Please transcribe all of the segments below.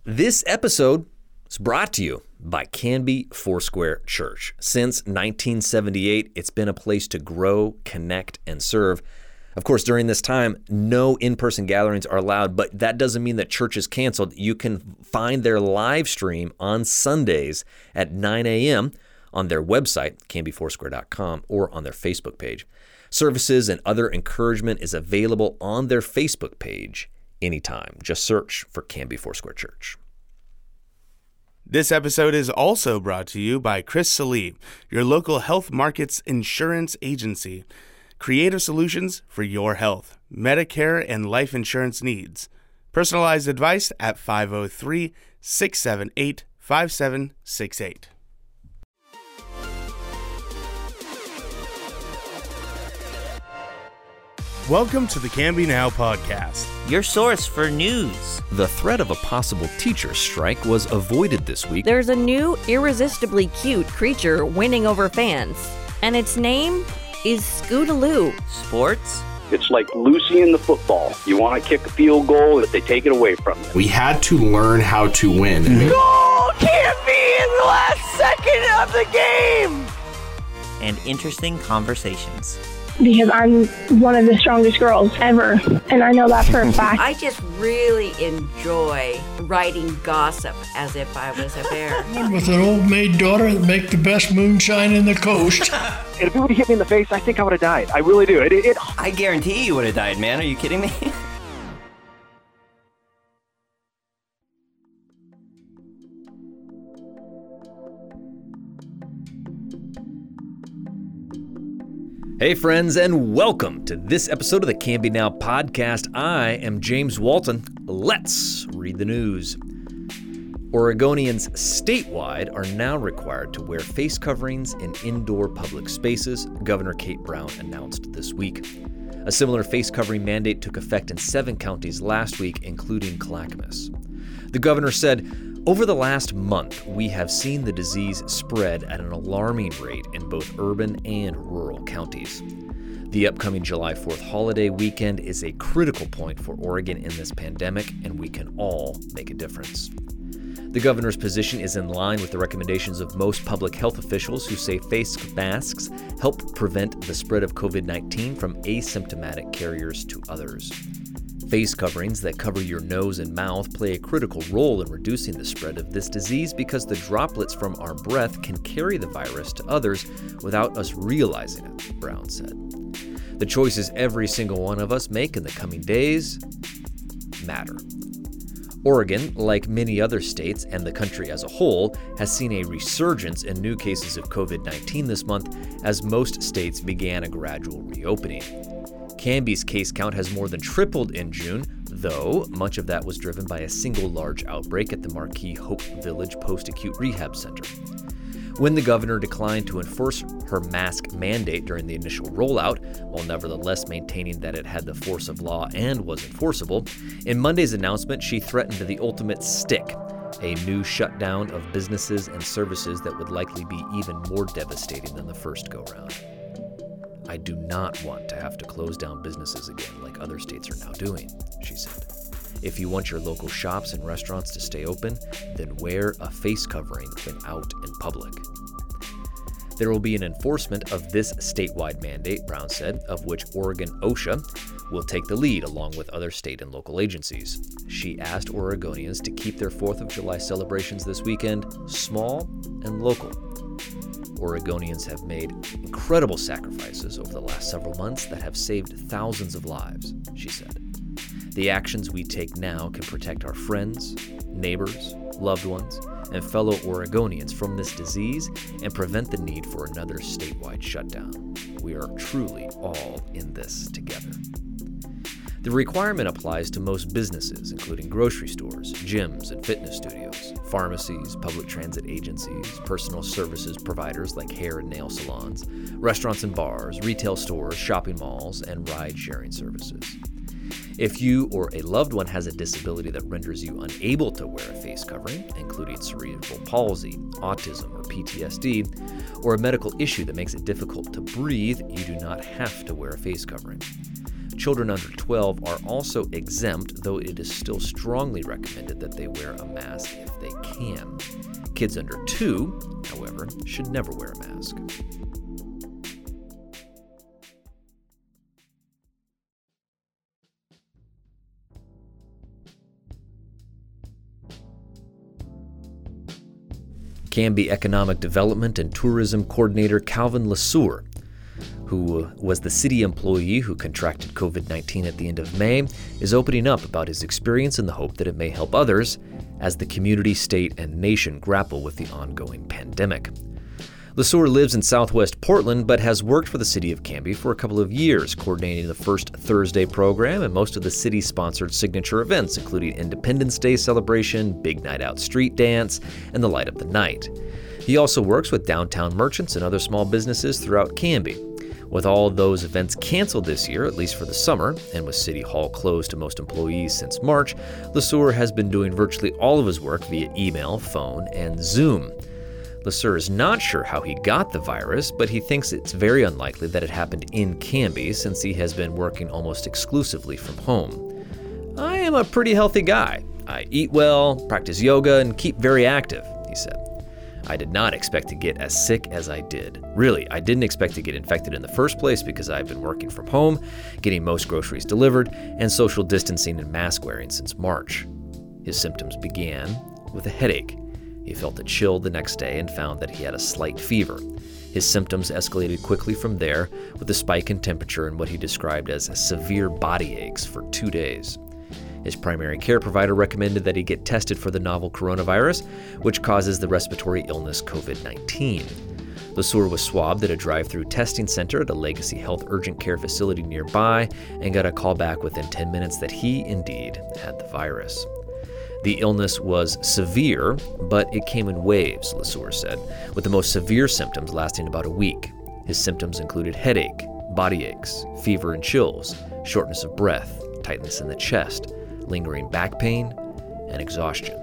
This episode is brought to you by Canby Foursquare Church. Since 1978, it's been a place to grow, connect, and serve. Of course, during this time, no in-person gatherings are allowed, but that doesn't mean that church is canceled. You can find their live stream on Sundays at 9 a.m. on their website, canbyfoursquare.com, or on their Facebook page. Services and other encouragement is available on their Facebook page anytime. Just search for Canby Foursquare Church. This episode is also brought to you by Chris Salee, your local health markets insurance agency. Creative solutions for your health, Medicare, and life insurance needs. Personalized advice at 503-678-5768. Welcome to the Canby Now podcast, your source for news. The threat of a possible teacher strike was avoided this week. There's a new, irresistibly cute creature winning over fans, and its name is Scootaloo. Sports. It's like Lucy in the football. You want to kick a field goal, but they take it away from you. We had to learn how to win. Goal can't be in the last second of the game! And interesting conversations. Because I'm one of the strongest girls ever, and I know that for a fact. I just really enjoy writing gossip as if I was a bear. With an old maid daughter that make the best moonshine in the coast. And if it would have hit me in the face, I think I would have died. I really do. I guarantee you would have died, man. Are you kidding me? Hey friends, and welcome to this episode of the Canby Now podcast. I am James Walton. Let's read the news. Oregonians statewide are now required to wear face coverings in indoor public spaces, Governor Kate Brown announced this week. A similar face covering mandate took effect in 7 counties last week, including Clackamas. The governor said, "Over the last month, we have seen the disease spread at an alarming rate in both urban and rural counties. The upcoming July 4th holiday weekend is a critical point for Oregon in this pandemic, and we can all make a difference." The governor's position is in line with the recommendations of most public health officials who say face masks help prevent the spread of COVID-19 from asymptomatic carriers to others. Face coverings that cover your nose and mouth play a critical role in reducing the spread of this disease because the droplets from our breath can carry the virus to others without us realizing it, Brown said. The choices every single one of us make in the coming days matter. Oregon, like many other states and the country as a whole, has seen a resurgence in new cases of COVID-19 this month as most states began a gradual reopening. Canby's case count has more than tripled in June, though much of that was driven by a single large outbreak at the Marquee Hope Village Post-Acute Rehab Center. When the governor declined to enforce her mask mandate during the initial rollout, while nevertheless maintaining that it had the force of law and was enforceable, in Monday's announcement she threatened the ultimate stick, a new shutdown of businesses and services that would likely be even more devastating than the first go-round. "I do not want to have to close down businesses again like other states are now doing," she said. "If you want your local shops and restaurants to stay open, then wear a face covering when out in public." There will be an enforcement of this statewide mandate, Brown said, of which Oregon OSHA will take the lead along with other state and local agencies. She asked Oregonians to keep their 4th of July celebrations this weekend small and local. Oregonians have made incredible sacrifices over the last several months that have saved thousands of lives, she said. The actions we take now can protect our friends, neighbors, loved ones, and fellow Oregonians from this disease and prevent the need for another statewide shutdown. We are truly all in this together. The requirement applies to most businesses, including grocery stores, gyms and fitness studios, pharmacies, public transit agencies, personal services providers like hair and nail salons, restaurants and bars, retail stores, shopping malls, and ride-sharing services. If you or a loved one has a disability that renders you unable to wear a face covering, including cerebral palsy, autism, or PTSD, or a medical issue that makes it difficult to breathe, you do not have to wear a face covering. Children under 12 are also exempt, though it is still strongly recommended that they wear a mask if they can. Kids under 2, however, should never wear a mask. Canby Economic Development and Tourism Coordinator Calvin Lesueur, who was the city employee who contracted COVID-19 at the end of May, is opening up about his experience in the hope that it may help others as the community, state, and nation grapple with the ongoing pandemic. Lesueur lives in southwest Portland, but has worked for the city of Canby for a couple of years, coordinating the First Thursday program and most of the city-sponsored signature events, including Independence Day celebration, Big Night Out street dance, and the Light Up the Night. He also works with downtown merchants and other small businesses throughout Canby. With all of those events canceled this year, at least for the summer, and with City Hall closed to most employees since March, Lesueur has been doing virtually all of his work via email, phone, and Zoom. Lesueur is not sure how he got the virus, but he thinks it's very unlikely that it happened in Canby since he has been working almost exclusively from home. "I am a pretty healthy guy. I eat well, practice yoga, and keep very active," he said. "I did not expect to get as sick as I did. Really, I didn't expect to get infected in the first place because I've been working from home, getting most groceries delivered, and social distancing and mask wearing since March." His symptoms began with a headache. He felt a chill the next day and found that he had a slight fever. His symptoms escalated quickly from there, with a spike in temperature and what he described as severe body aches for 2 days. His primary care provider recommended that he get tested for the novel coronavirus, which causes the respiratory illness COVID-19. Lesueur was swabbed at a drive-through testing center at a Legacy Health urgent care facility nearby and got a call back within 10 minutes that he indeed had the virus. The illness was severe, but it came in waves, Lesueur said, with the most severe symptoms lasting about a week. His symptoms included headache, body aches, fever and chills, shortness of breath, tightness in the chest, lingering back pain, and exhaustion.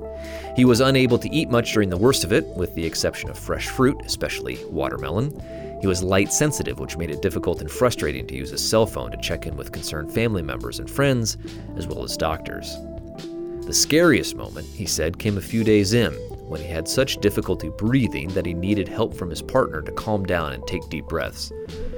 He was unable to eat much during the worst of it, with the exception of fresh fruit, especially watermelon. He was light sensitive, which made it difficult and frustrating to use his cell phone to check in with concerned family members and friends, as well as doctors. The scariest moment, he said, came a few days in, when he had such difficulty breathing that he needed help from his partner to calm down and take deep breaths.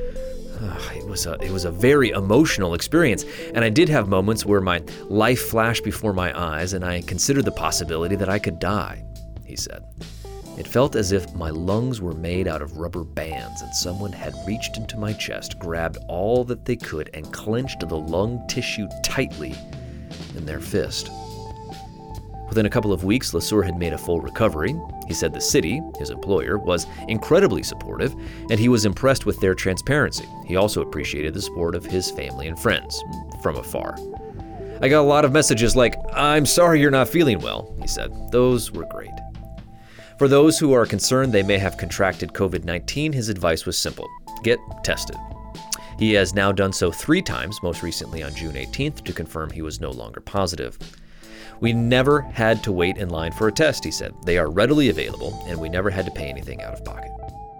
It was a very emotional experience, and I did have moments where my life flashed before my eyes and I considered the possibility that I could die, he said. It felt as if my lungs were made out of rubber bands and someone had reached into my chest, grabbed all that they could, and clenched the lung tissue tightly in their fist. Within a couple of weeks, Lesueur had made a full recovery. He said the city, his employer, was incredibly supportive, and he was impressed with their transparency. He also appreciated the support of his family and friends from afar. "I got a lot of messages like, 'I'm sorry you're not feeling well,'" he said. "Those were great." For those who are concerned they may have contracted COVID-19, his advice was simple: get tested. He has now done so 3 times, most recently on June 18th, to confirm he was no longer positive. "We never had to wait in line for a test," he said. "They are readily available, and we never had to pay anything out of pocket."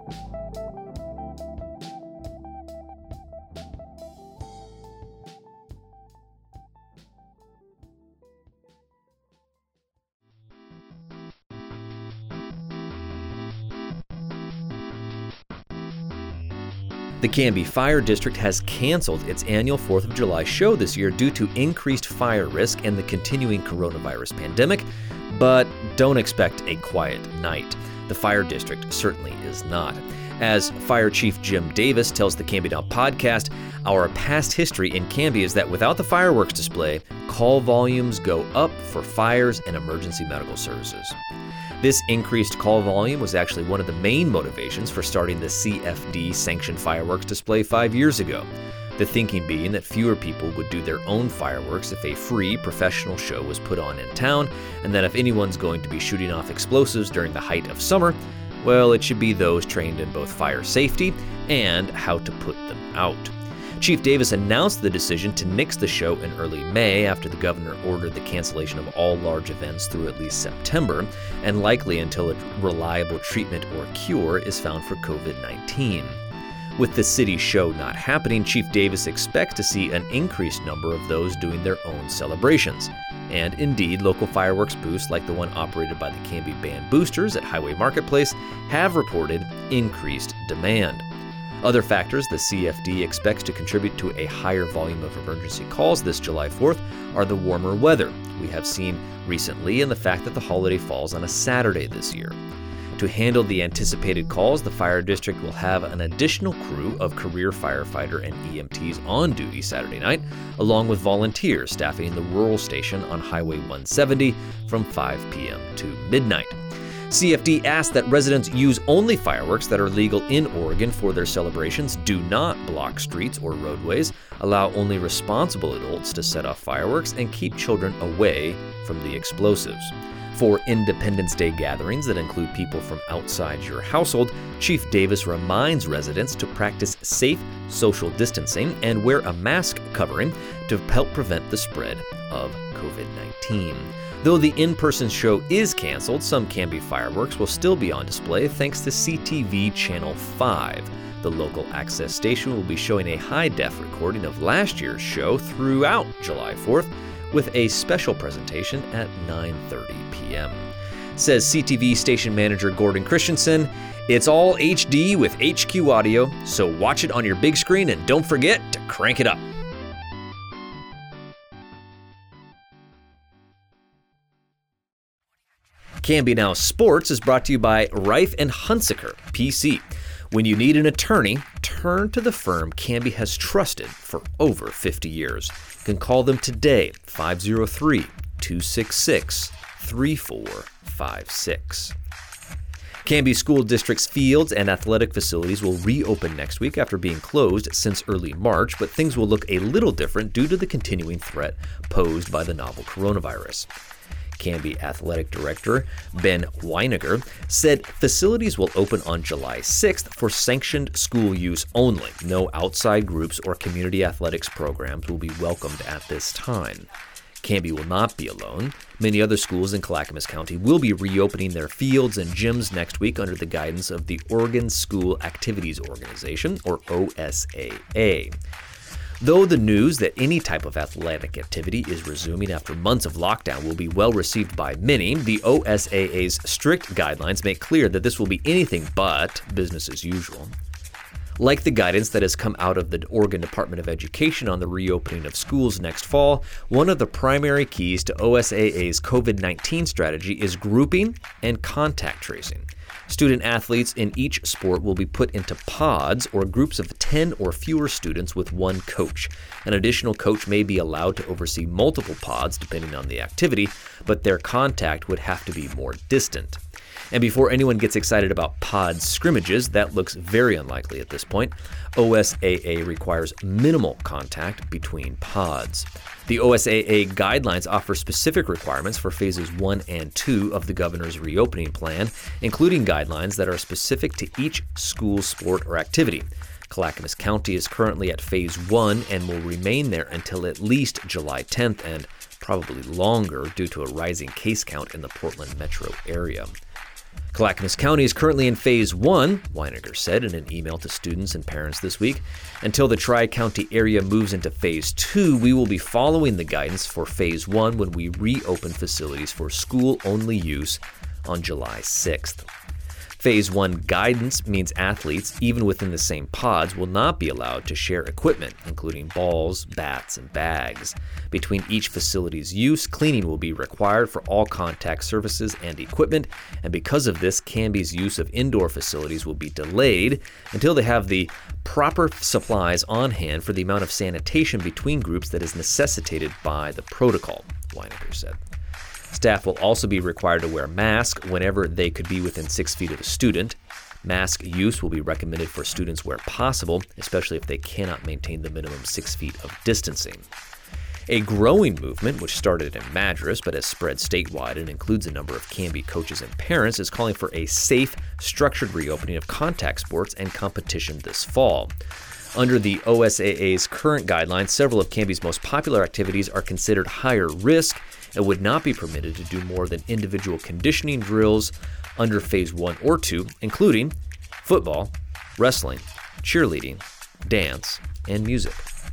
The Canby Fire District has canceled its annual 4th of July show this year due to increased fire risk and the continuing coronavirus pandemic, but don't expect a quiet night. The Fire District certainly is not. As Fire Chief Jim Davis tells the Canby Now podcast, our past history in Canby is that without the fireworks display, call volumes go up for fires and emergency medical services. This increased call volume was actually one of the main motivations for starting the CFD-sanctioned fireworks display 5 years ago. The thinking being that fewer people would do their own fireworks if a free professional show was put on in town, and that if anyone's going to be shooting off explosives during the height of summer, well, it should be those trained in both fire safety and how to put them out. Chief Davis announced the decision to nix the show in early May after the governor ordered the cancellation of all large events through at least September, and likely until a reliable treatment or cure is found for COVID-19. With the city show not happening, Chief Davis expects to see an increased number of those doing their own celebrations. And indeed, local fireworks booths like the one operated by the Canby Band Boosters at Highway Marketplace have reported increased demand. Other factors the CFD expects to contribute to a higher volume of emergency calls this July 4th are the warmer weather we have seen recently and the fact that the holiday falls on a Saturday this year. To handle the anticipated calls, the fire district will have an additional crew of career firefighter and EMTs on duty Saturday night, along with volunteers staffing the rural station on Highway 170 from 5 p.m. to midnight. CFD asked that residents use only fireworks that are legal in Oregon for their celebrations, do not block streets or roadways, allow only responsible adults to set off fireworks, and keep children away from the explosives. For Independence Day gatherings that include people from outside your household, Chief Davis reminds residents to practice safe social distancing and wear a mask covering to help prevent the spread of COVID-19. Though the in-person show is canceled, some Canby fireworks will still be on display thanks to CTV Channel 5. The local access station will be showing a high-def recording of last year's show throughout July 4th, with a special presentation at 9:30 p.m. Says CTV station manager Gordon Christensen, "It's all HD with HQ audio, so watch it on your big screen and don't forget to crank it up." Canby Now Sports is brought to you by Reif and Hunsaker, PC. When you need an attorney, turn to the firm Canby has trusted for over 50 years. You can call them today, 503-266-3456. Canby School District's fields and athletic facilities will reopen next week after being closed since early March, but things will look a little different due to the continuing threat posed by the novel coronavirus. Canby Athletic Director Ben Weiniger said facilities will open on July 6th for sanctioned school use only. No outside groups or community athletics programs will be welcomed at this time. Canby will not be alone. Many other schools in Clackamas County will be reopening their fields and gyms next week under the guidance of the Oregon School Activities Organization, or OSAA. Though the news that any type of athletic activity is resuming after months of lockdown will be well received by many, the OSAA's strict guidelines make clear that this will be anything but business as usual. Like the guidance that has come out of the Oregon Department of Education on the reopening of schools next fall, one of the primary keys to OSAA's COVID-19 strategy is grouping and contact tracing. Student athletes in each sport will be put into pods or groups of 10 or fewer students with one coach. An additional coach may be allowed to oversee multiple pods depending on the activity, but their contact would have to be more distant. And before anyone gets excited about pod scrimmages, that looks very unlikely at this point. OSAA requires minimal contact between pods. The OSAA guidelines offer specific requirements for phases 1 and 2 of the governor's reopening plan, including guidelines that are specific to each school sport or activity. Clackamas County is currently at phase 1 and will remain there until at least July 10th and probably longer due to a rising case count in the Portland metro area. Clackamas County is currently in phase 1, Weiniger said in an email to students and parents this week. Until the Tri-County area moves into phase 2, we will be following the guidance for phase 1 when we reopen facilities for school-only use on July 6th. Phase 1 guidance means athletes, even within the same pods, will not be allowed to share equipment, including balls, bats, and bags. Between each facility's use, cleaning will be required for all contact surfaces and equipment, and because of this, Canby's use of indoor facilities will be delayed until they have the proper supplies on hand for the amount of sanitation between groups that is necessitated by the protocol, Weiniger said. Staff will also be required to wear masks whenever they could be within 6 feet of a student. Mask use will be recommended for students where possible, especially if they cannot maintain the minimum 6 feet of distancing. A growing movement, which started in Madras but has spread statewide and includes a number of Canby coaches and parents, is calling for a safe, structured reopening of contact sports and competition this fall. Under the OSAA's current guidelines, several of Canby's most popular activities are considered higher risk and would not be permitted to do more than individual conditioning drills under phase 1 or 2, including football, wrestling, cheerleading, dance, and music.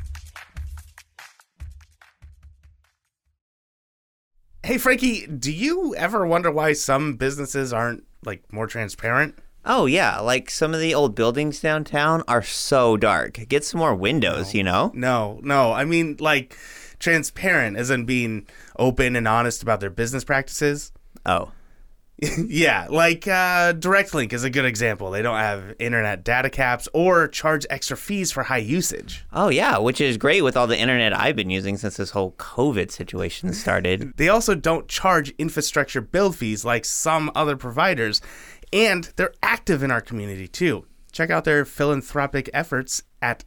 Hey, Frankie, do you ever wonder why some businesses aren't, more transparent? Oh, yeah. Like some of the old buildings downtown are so dark. Get some more windows, No. I mean, transparent as in being open and honest about their business practices. Oh. Yeah, DirectLink is a good example. They don't have internet data caps or charge extra fees for high usage. Oh, yeah, which is great with all the internet I've been using since this whole COVID situation started. They also don't charge infrastructure build fees like some other providers, and they're active in our community, too. Check out their philanthropic efforts at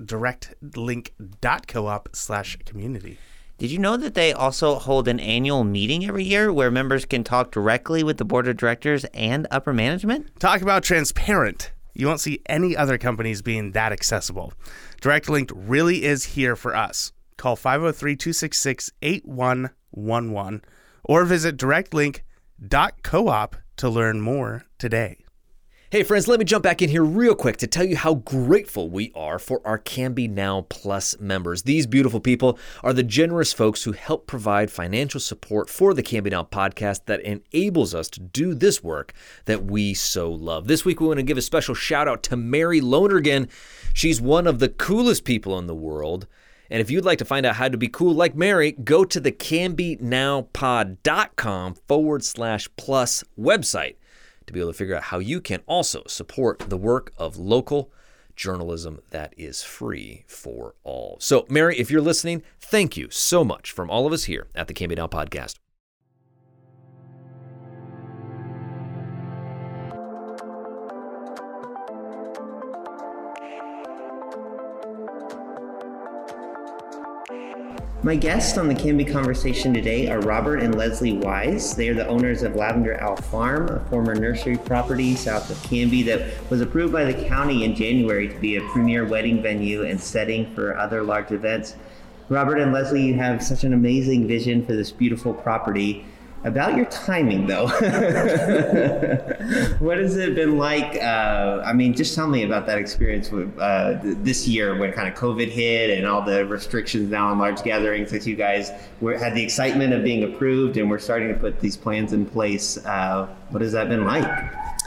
directlink.coop/community. Did you know that they also hold an annual meeting every year where members can talk directly with the board of directors and upper management? Talk about transparent. You won't see any other companies being that accessible. DirectLink really is here for us. Call 503-266-8111 or visit directlink.coop to learn more today. Hey friends, let me jump back in here real quick to tell you how grateful we are for our Canby Now Plus members. These beautiful people are the generous folks who help provide financial support for the Canby Now podcast that enables us to do this work that we so love. This week we want to give a special shout out to Mary Lonergan. She's one of the coolest people in the world. And if you'd like to find out how to be cool like Mary, go to the cambynowpod.com/plus website to be able to figure out how you can also support the work of local journalism that is free for all. So, Mary, if you're listening, thank you so much from all of us here at the Canby Now Podcast. My guests on the Canby Conversation today are Robert and Leslie Wise. They are the owners of Lavender Owl Farm, a former nursery property south of Canby that was approved by the county in January to be a premier wedding venue and setting for other large events. Robert and Leslie, you have such an amazing vision for this beautiful property. About your timing, though, what has it been like? Just tell me about that experience with, this year when kind of COVID hit and all the restrictions now on large gatherings that you guys had the excitement of being approved and we're starting to put these plans in place. What has that been like?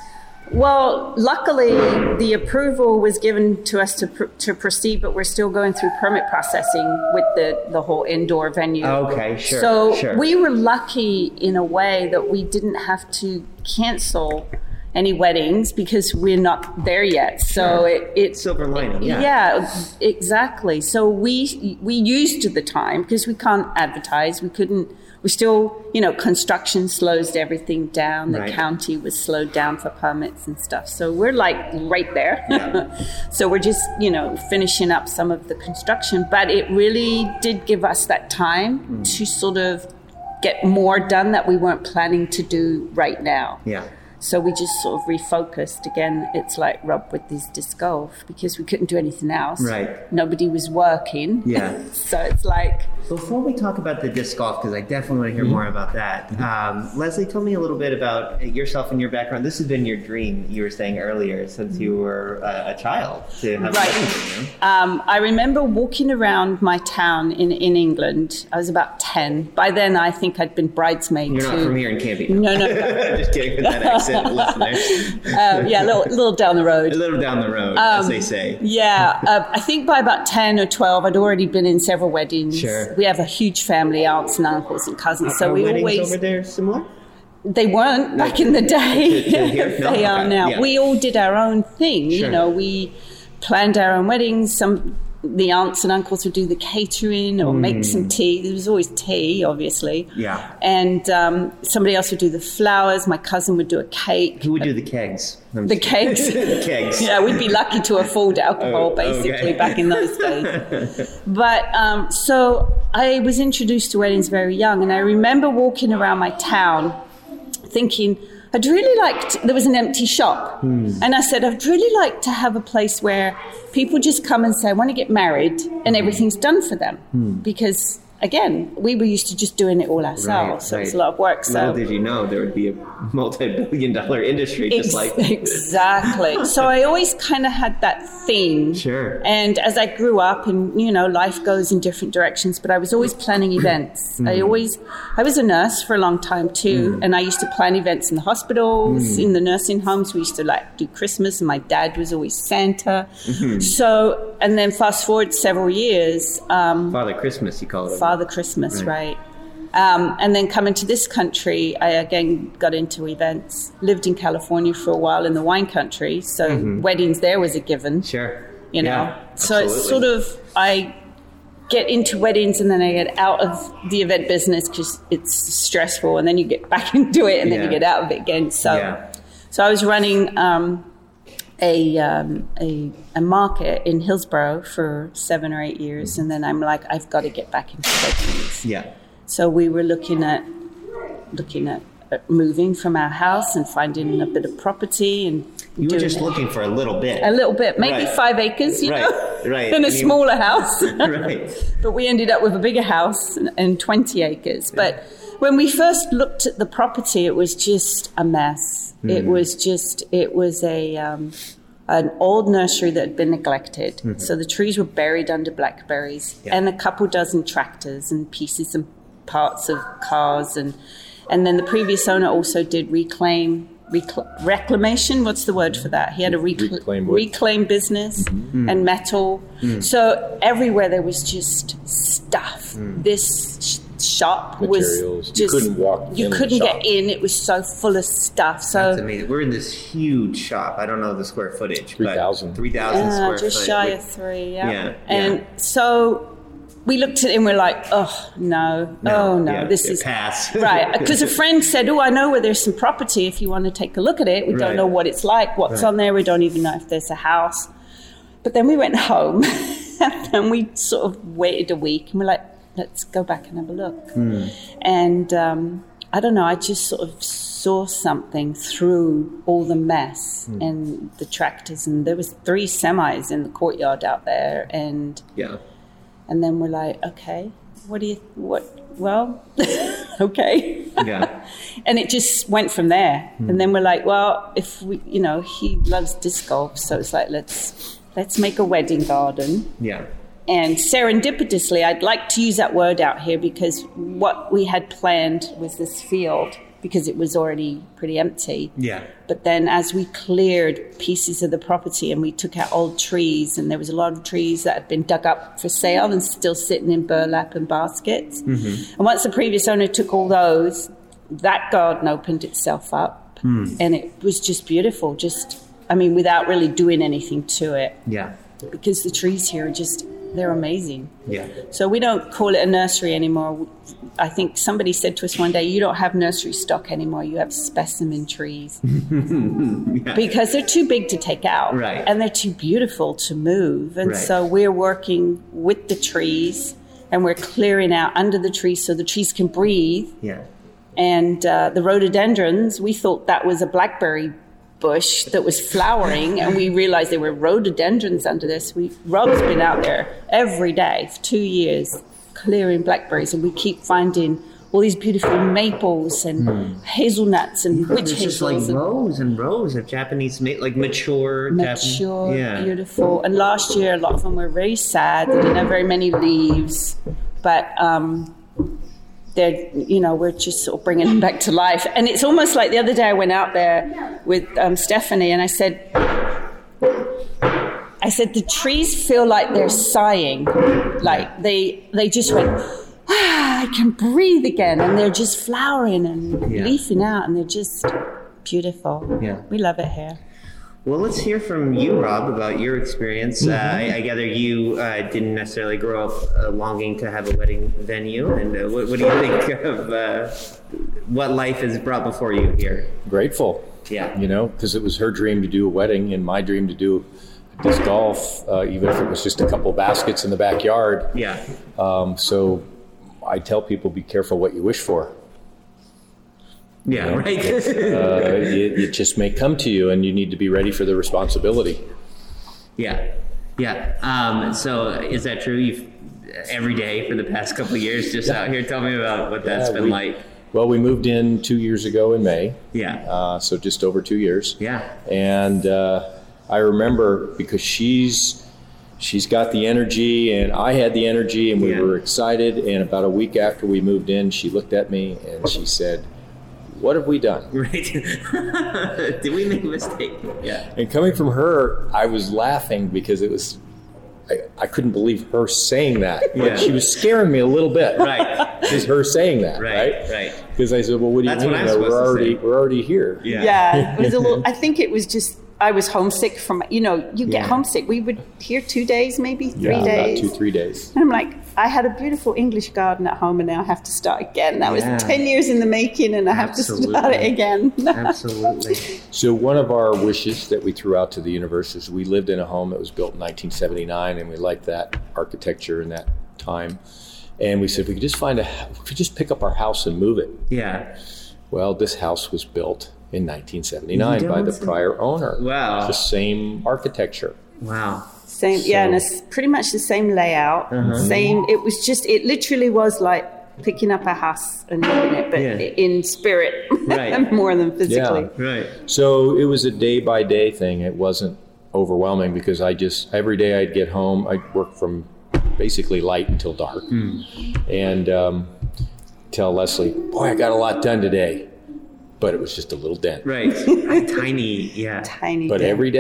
Well, luckily, the approval was given to us to proceed, but we're still going through permit processing with the whole indoor venue. Okay, sure. So we were lucky in a way that we didn't have to cancel any weddings because we're not there yet. So it's silver lining. Yeah, exactly. So we used the time because we can't advertise. We still, construction slows everything down. The county was slowed down for permits and stuff. So we're right there. Yeah. So we're just, finishing up some of the construction. But it really did give us that time to sort of get more done that we weren't planning to do right now. Yeah. So we just sort of refocused. Again, it's like Rob with his disc golf because we couldn't do anything else. Right. Nobody was working. Yeah. So it's like... Before we talk about the disc golf, because I definitely want to hear more about that, Leslie, tell me a little bit about yourself and your background. This has been your dream, you were saying earlier, since you were a child to have a wedding venue. I remember walking around my town in England. I was about 10. By then, I think I'd been bridesmaid. You're not from here in Canby. No. Just kidding with that accent, listeners. A little down the road. A little down the road, as they say. Yeah. I think by about 10 or 12, I'd already been in several weddings. Sure. We have a huge family, aunts and uncles and cousins. So we always over there similar? They weren't back in the day. They are now. Yeah. We all did our own thing. Sure. We planned our own weddings. The aunts and uncles would do the catering or make some tea. There was always tea, obviously. Yeah. And somebody else would do the flowers. My cousin would do a cake. Who would do the kegs? The kegs. The kegs. Yeah, we'd be lucky to afford alcohol, basically, back in those days. But so I was introduced to weddings very young, and I remember walking around my town thinking, I'd really like there was an empty shop. And I said, I'd really like to have a place where people just come and say, I want to get married, and everything's done for them. Because again, we were used to just doing it all ourselves. So it was a lot of work. So little did you know there would be a multi-billion-dollar industry just like that. Exactly. So I always kind of had that theme. Sure. And as I grew up, and you know, life goes in different directions, but I was always planning events. I was a nurse for a long time too, and I used to plan events in the hospitals, in the nursing homes. We used to like do Christmas, and my dad was always Santa. So, and then fast forward several years. Father Christmas, you call it. Father Christmas, right. And then coming to this country, I again got into events. Lived in California for a while in the wine country, so weddings there was a given. Sure. You know, so it's sort of, I get into weddings and then I get out of the event business because it's stressful, and then you get back into it and then you get out of it again. So, so I was running a market in Hillsborough for 7 or 8 years, and then I'm like, I've got to get back into weddings. Yeah. So we were looking at moving from our house and finding a bit of property, and you were just looking for a little bit, maybe 5 acres, you know, and a smaller house. Right. But we ended up with a bigger house and 20 acres. But when we first looked at the property, it was just a mess. It was an old nursery that had been neglected. So the trees were buried under blackberries, and a couple dozen tractors and pieces and parts of cars, and then the previous owner also did reclamation. What's the word for that? He had a reclaim business and metal. So everywhere there was just stuff. This shop materials. Was just you couldn't walk. You couldn't get in. It was so full of stuff. So that's amazing. We're in this huge shop. I don't know the square footage. 3,000 square foot. Just shy of 3. And so we looked at it and we're like, oh no, this is pass. Right. Because a friend said, I know where there's some property if you want to take a look at it. We don't know what it's like, what's on there. We don't even know if there's a house. But then we went home and we sort of waited a week and we're like, let's go back and have a look. And I don't know, I just sort of saw something through all the mess and the tractors, and there was 3 semis in the courtyard out there, and then we're like, okay, okay. And it just went from there. And then we're like, well, if we, you know, he loves disc golf, so it's like, let's make a wedding garden. And serendipitously, I'd like to use that word out here because what we had planned was this field, because it was already pretty empty. But then as we cleared pieces of the property and we took out old trees, and there was a lot of trees that had been dug up for sale and still sitting in burlap and baskets. And once the previous owner took all those, that garden opened itself up. And it was just beautiful, without really doing anything to it. Because the trees here are they're amazing. So we don't call it a nursery anymore. I think somebody said to us one day, you don't have nursery stock anymore, you have specimen trees. Because they're too big to take out. And they're too beautiful to move. And so we're working with the trees, and we're clearing out under the trees so the trees can breathe. And the rhododendrons, we thought that was a blackberry bush that was flowering, and we realized there were rhododendrons under this. Rob's been out there every day for 2 years clearing blackberries, and we keep finding all these beautiful maples and hazelnuts and witch hazels. Just like rows and rows of Japanese, like mature, beautiful. And last year, a lot of them were very sad. They didn't have very many leaves, but we're just sort of bringing them back to life. And it's almost like the other day I went out there with Stephanie, and I said, the trees feel like they're sighing. Like they just went, I can breathe again. And they're just flowering and leafing out, and they're just beautiful. We love it here. Well, let's hear from you, Rob, about your experience. I gather you didn't necessarily grow up longing to have a wedding venue. And what do you think of what life has brought before you here? Grateful. Because it was her dream to do a wedding and my dream to do disc golf, even if it was just a couple baskets in the backyard. So I tell people, be careful what you wish for. It just may come to you, and you need to be ready for the responsibility. So is that true? every day for the past couple of years, just out here. Tell me about what that's been like. Well, we moved in 2 years ago in May. Yeah. So just over 2 years. Yeah. And I remember because she's got the energy and I had the energy and we were excited. And about a week after we moved in, she looked at me and she said, "What have we done?" Right. Did we make a mistake? Yeah. And coming from her, I was laughing because it was, I couldn't believe her saying that. But she was scaring me a little bit. Right. Just her saying that. Right. Because I said, "Well, what do you mean? We're already here." Yeah. It was a little, I think it was just, I was homesick from, you get homesick. We would here 2 days, maybe 3 days. About 2-3 days. And I'm like, I had a beautiful English garden at home and now I have to start again. That was 10 years in the making and I have to start it again. Absolutely. So one of our wishes that we threw out to the universe is we lived in a home that was built in 1979 and we liked that architecture in that time. And we said, we could just pick up our house and move it. Yeah. Well, this house was built in 1979 by the prior owner. Wow. The same architecture. Wow. Same, and it's pretty much the same layout. Same. It was just, it literally was like picking up a house and moving it, but in spirit, more than physically. Yeah. Right. So it was a day by day thing. It wasn't overwhelming because every day I'd get home, I'd work from basically light until dark, and tell Leslie, "Boy, I got a lot done today." But it was just a little dent. Right. Tiny, Tiny but dent. every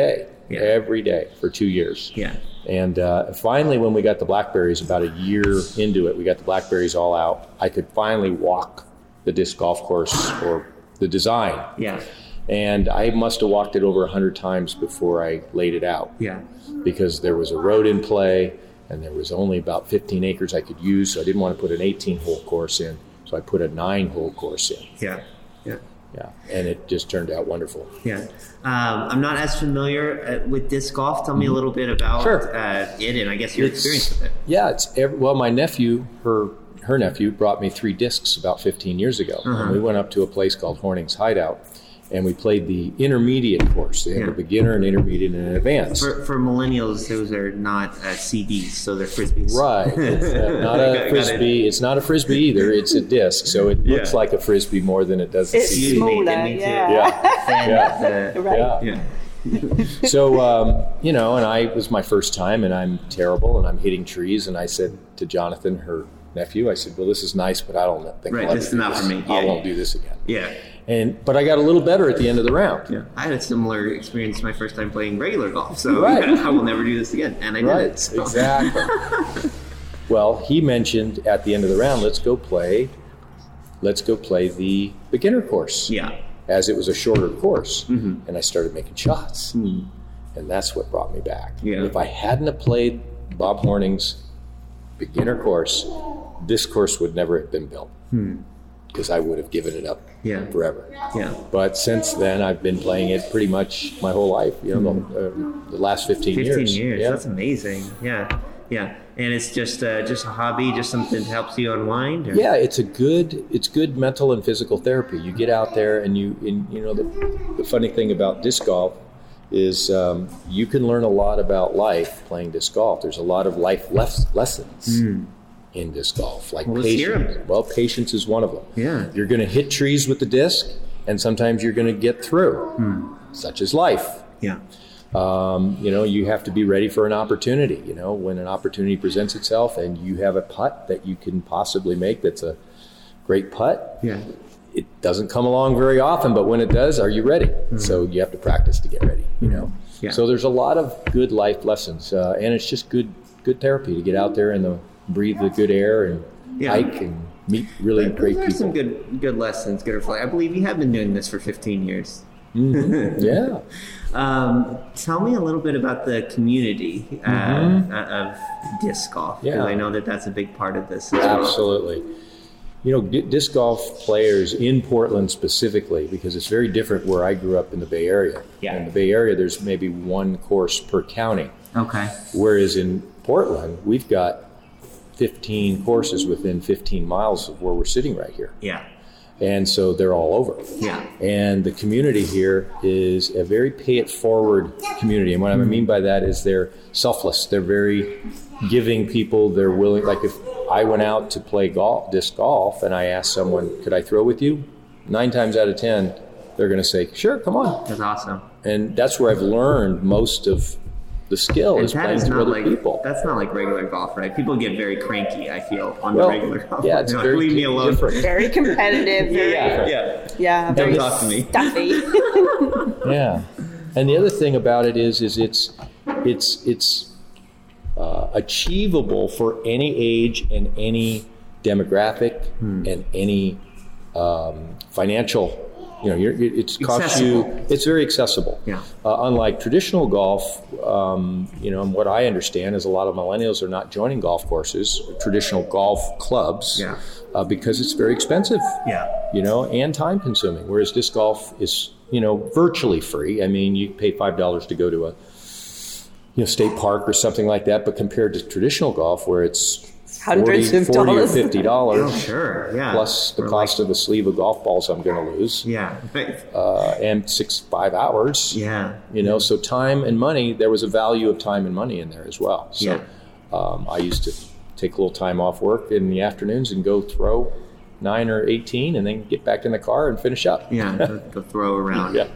day for 2 years. Yeah. And finally, when we got the blackberries, about a year into it, we got the blackberries all out. I could finally walk the disc golf course or the design. Yeah. And I must have walked it over 100 times before I laid it out. Yeah. Because there was a road in play and there was only about 15 acres I could use. So I didn't want to put an 18-hole course in. So I put a 9-hole course in. Yeah. Yeah. Yeah, and it just turned out wonderful. Yeah. I'm not as familiar with disc golf. Tell me a little bit about it and I guess your experience with it. Yeah, my nephew, her nephew, brought me 3 discs about 15 years ago. And we went up to a place called Horning's Hideout, and we played the intermediate course. They have a beginner, an intermediate, and an advanced. For millennials, those are not CDs, so they're Frisbees. Right. It's not a Frisbee. It's not a Frisbee either. It's a disc, so it looks like a Frisbee more than it does a CD. It's smaller, So, and it was my first time, and I'm terrible, and I'm hitting trees, and I said to Jonathan, her nephew, I said, "Well, this is nice, but I don't think I'll ever this is not for me. I won't do this again." Yeah. But I got a little better at the end of the round. Yeah. I had a similar experience my first time playing regular golf, so I will never do this again, and I did it. So. Exactly. Well, he mentioned at the end of the round, let's go play the beginner course. Yeah. As it was a shorter course, and I started making shots, and that's what brought me back. Yeah. If I hadn't have played Bob Horning's beginner course, this course would never have been built because I would have given it up forever. Yeah. But since then, I've been playing it pretty much my whole life. The last 15 years. 15 years. Yeah. That's amazing. Yeah. Yeah. And it's just a hobby, just something that helps you unwind? Or? Yeah, it's good mental and physical therapy. You get out there and the funny thing about disc golf is you can learn a lot about life playing disc golf. There's a lot of life lessons in disc golf, like patience. Well, patience is one of them. Yeah. You're going to hit trees with the disc, and sometimes you're going to get through, such as life. Yeah. You have to be ready for an opportunity. When an opportunity presents itself and you have a putt that you can possibly make that's a great putt, it doesn't come along very often, but when it does, are you ready? So you have to practice to get ready, Yeah. So there's a lot of good life lessons, and it's just good therapy to get out there and breathe the good air and hike and meet really great people. Some good lessons, good reflection. I believe you have been doing this for 15 years. Yeah. Tell me a little bit about the community of disc golf, because I know that's a big part of this as well. Absolutely. Disc golf players in Portland specifically, because it's very different where I grew up in the Bay Area. Yeah. In the Bay Area, there's maybe one course per county. Okay. Whereas in Portland, we've got 15 courses within 15 miles of where we're sitting right here. Yeah. And so they're all over. Yeah. And the community here is a very pay-it-forward community. And what I mean by that is they're selfless. They're very giving people. They're willing. Like if I went out to play disc golf, and I asked someone, could I throw with you? 9 times out of 10, they're going to say, sure, come on. That's awesome. And that's where I've learned most of the skill is playing with other people. That's not like regular golf, right? People get very cranky, I feel, on the regular golf. Yeah, it's very leave me alone. different. Very competitive. Yeah. Very Don't talk to me. stuffy. Yeah. And the other thing about it is it's achievable for any age and any demographic and any financial. It's very accessible. Yeah. Unlike traditional golf, and what I understand is a lot of millennials are not joining golf courses, traditional golf clubs, because it's very expensive. Yeah. And time consuming. Whereas disc golf is, virtually free. I mean, you pay $5 to go to a, state park or something like that. But compared to traditional golf, where it's hundreds of $40 dollars. or $50, Oh, sure. Yeah. plus the cost of a sleeve of golf balls I'm going to lose. Yeah. And 5 hours. Yeah. So time and money, there was a value of time and money in there as well. So I used to take a little time off work in the afternoons and go throw 9 or 18 and then get back in the car and finish up. Yeah, go throw around. Yeah.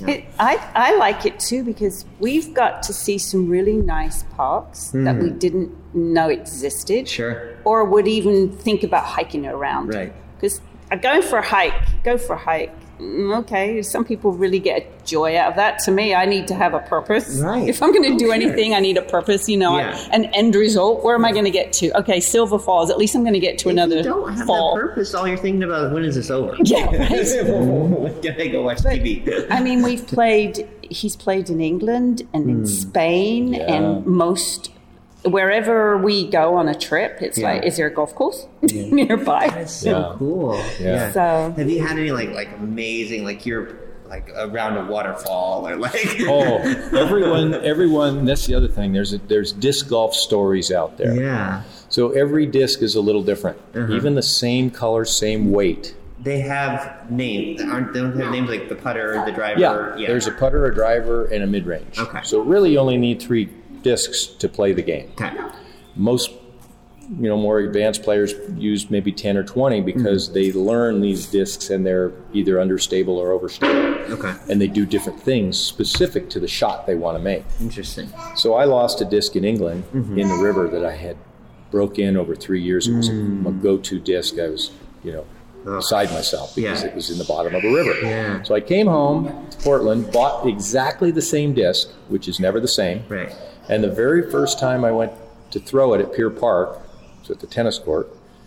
I like it too because we've got to see some really nice parks that we didn't know existed. Sure. Or would even think about hiking around. Right. Because go for a hike. Okay, some people really get joy out of that. To me, I need to have a purpose. Right. If I'm going to do anything, I need a purpose, an end result. Where am I going to get to? Okay, Silver Falls. At least I'm going to get to another If you don't have fall. that purpose, all you're thinking about is when is this over? Yeah, right. Can I go watch TV? I mean, he's played in England and in Spain and wherever we go on a trip, it's like, is there a golf course nearby? That's so cool. Yeah. So, have you had any like amazing, like you're like around a waterfall or like? Everyone. That's the other thing. There's disc golf stories out there. Yeah. So every disc is a little different. Even the same color, same weight. They have names. They don't have names like the putter, the driver. Yeah. There's a putter, a driver, and a mid-range. Okay. So really, you only need 3 discs to play the game. Okay. Most, more advanced players use maybe 10 or 20 because they learn these discs and they're either understable or overstable. Okay. And they do different things specific to the shot they want to make. Interesting. So I lost a disc in England in the river that I had broke in over 3 years. It was a go-to disc. I was, beside myself because it was in the bottom of a river. Yeah. So I came home to Portland, bought exactly the same disc, which is never the same. Right. And the very first time I went to throw it at Pier Park, so at the tennis court,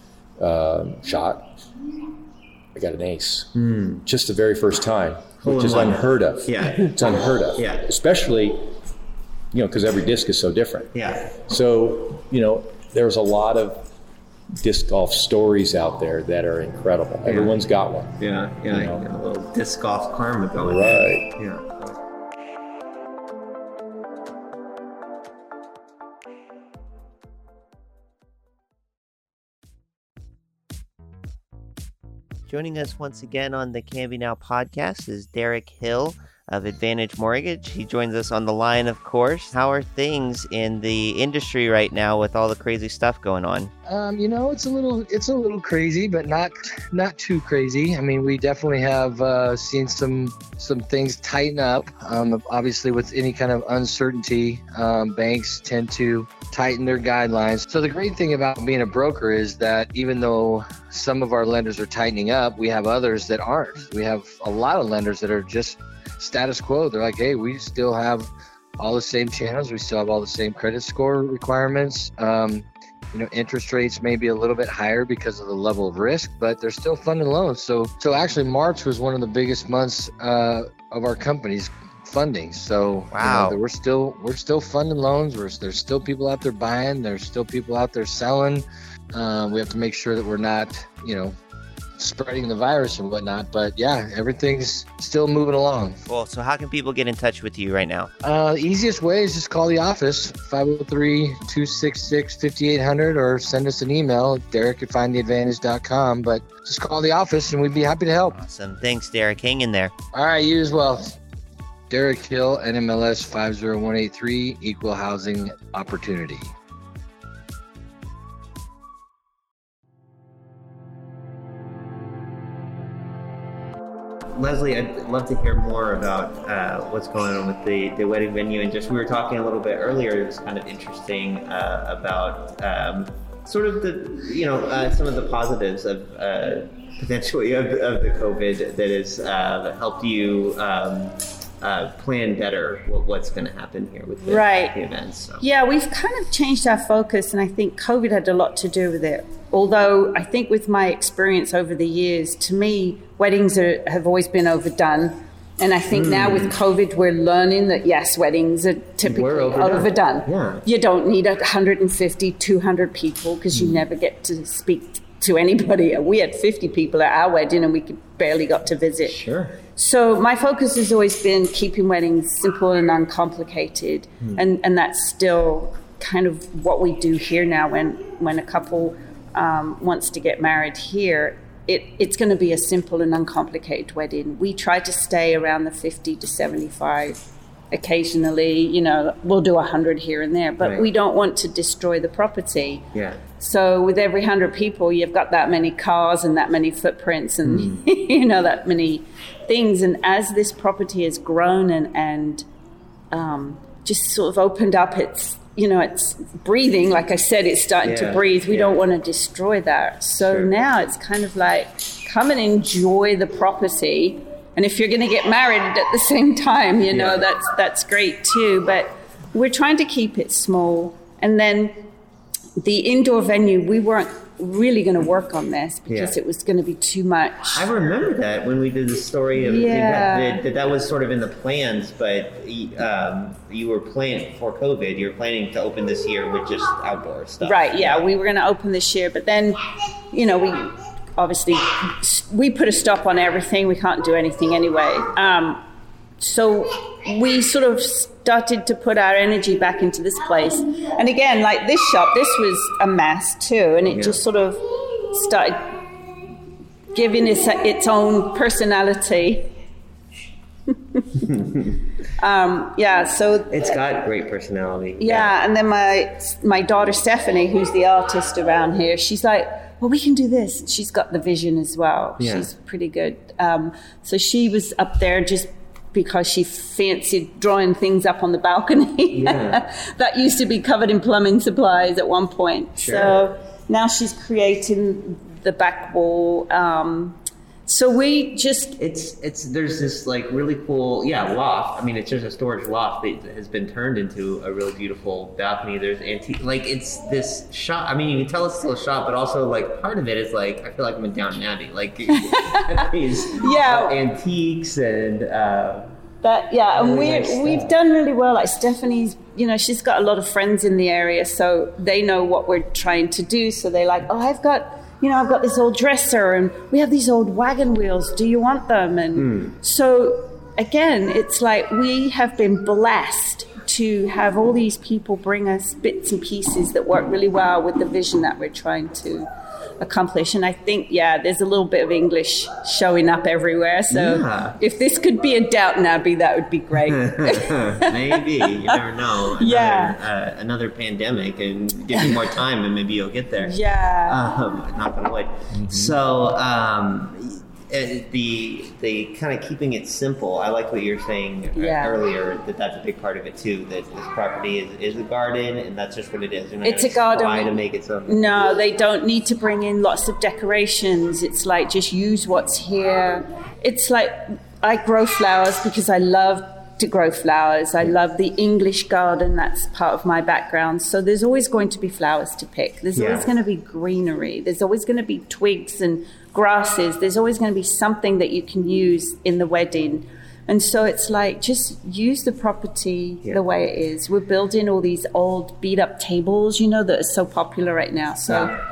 shot, I got an ace. Just the very first time, which is unheard of. Yeah. It's unheard of. Yeah. Especially, because every disc is so different. Yeah. So, there's a lot of disc golf stories out there that are incredible. Everyone's got one. Yeah. A little disc golf karma going. Right. Yeah. Joining us once again on the Canby Now podcast is Derek Hill of Advantage Mortgage. He joins us on the line, of course. How are things in the industry right now with all the crazy stuff going on? It's a little crazy, but not too crazy. I mean, we definitely have seen some things tighten up. Obviously, with any kind of uncertainty, banks tend to tighten their guidelines. So the great thing about being a broker is that even though some of our lenders are tightening up, we have others that aren't. We have a lot of lenders that are just status quo. They're like, hey, we still have all the same channels. We still have all the same credit score requirements. Interest rates may be a little bit higher because of the level of risk, but they're still funding loans. So actually March was one of the biggest months of our company's funding. So wow, we're still funding loans. There's still people out there buying. There's still people out there selling. We have to make sure that we're not, spreading the virus and whatnot. But yeah, everything's still moving along. Cool. So how can people get in touch with you right now? The easiest way is just call the office, 503-266-5800, or send us an email, Derek@findtheadvantage.com. But just call the office and we'd be happy to help. Awesome. Thanks, Derek. Hang in there. All right, you as well. Derek Hill, NMLS 50183, Equal Housing Opportunity. Leslie, I'd love to hear more about what's going on with the wedding venue. And just, we were talking a little bit earlier, it was kind of interesting about sort of some of the positives of potentially of the COVID that has helped you plan better what's going to happen here with the events. So. Yeah, we've kind of changed our focus, and I think COVID had a lot to do with it. Although I think with my experience over the years, to me, weddings have always been overdone. And I think now with COVID, we're learning that, yes, weddings are typically overdone. Yeah. You don't need 150, 200 people because you never get to speak to anybody. We had 50 people at our wedding and we barely got to visit. Sure. So my focus has always been keeping weddings simple and uncomplicated. And that's still kind of what we do here now when a couple wants to get married here. It's going to be a simple and uncomplicated wedding. We try to stay around the 50 to 75. Occasionally, we'll do 100 here and there, but we don't want to destroy the property. Yeah. So with every 100 people, you've got that many cars and that many footprints and, that many things. And as this property has grown and just sort of opened up its breathing, like I said, it's starting to breathe. We don't want to destroy that. So now it's kind of like, come and enjoy the property. And if you're going to get married at the same time, that's great too. But we're trying to keep it small. And then the indoor venue, we weren't really going to work on this because it was going to be too much. I remember that when we did the story of that was sort of in the plans, but you were planning for COVID. You were planning to open this year with just outdoor stuff. Right. Yeah, we were going to open this year, but then, we put a stop on everything. We can't do anything anyway. So we sort of started to put our energy back into this place. And again, like this shop, this was a mess too. And it just sort of started giving its own personality. So it's got great personality. Yeah. And then my daughter, Stephanie, who's the artist around here, she's like, well, we can do this. She's got the vision as well. Yeah. She's pretty good. So she was up there just because she fancied drawing things up on the balcony. Yeah. That used to be covered in plumbing supplies at one point. Sure. So now she's creating the back wall. So we just... There's this like really cool, loft. I mean, it's just a storage loft that has been turned into a really beautiful balcony. There's antique, like it's this shop. I mean, you can tell it's still a shop, but also like part of it is like, I feel like I'm in Downton Abbey. Like these antiques and... and we've done really well. Like Stephanie's, she's got a lot of friends in the area, so they know what we're trying to do. So they're like, oh, I've got this old dresser and we have these old wagon wheels. Do you want them? And so again, it's like we have been blessed to have all these people bring us bits and pieces that work really well with the vision that we're trying to accomplish. And I think, there's a little bit of English showing up everywhere. So if this could be a Downton Abbey, that would be great. Maybe. You never know. Another pandemic and give you more time and maybe you'll get there. Knock on wood. So the kind of keeping it simple, I like what you were saying earlier, that's a big part of it too, that this property is a garden and that's just what it is. It's a garden. Try to make it so. No, they don't need to bring in lots of decorations. It's like just use what's here. It's like I grow flowers because I love to grow flowers. I love the English garden. That's part of my background. So there's always going to be flowers to pick. There's always going to be greenery. There's always going to be twigs and grasses. There's always going to be something that you can use in the wedding. And so it's like, just use the property the way it is. We're building all these old beat up tables, that are so popular right now. So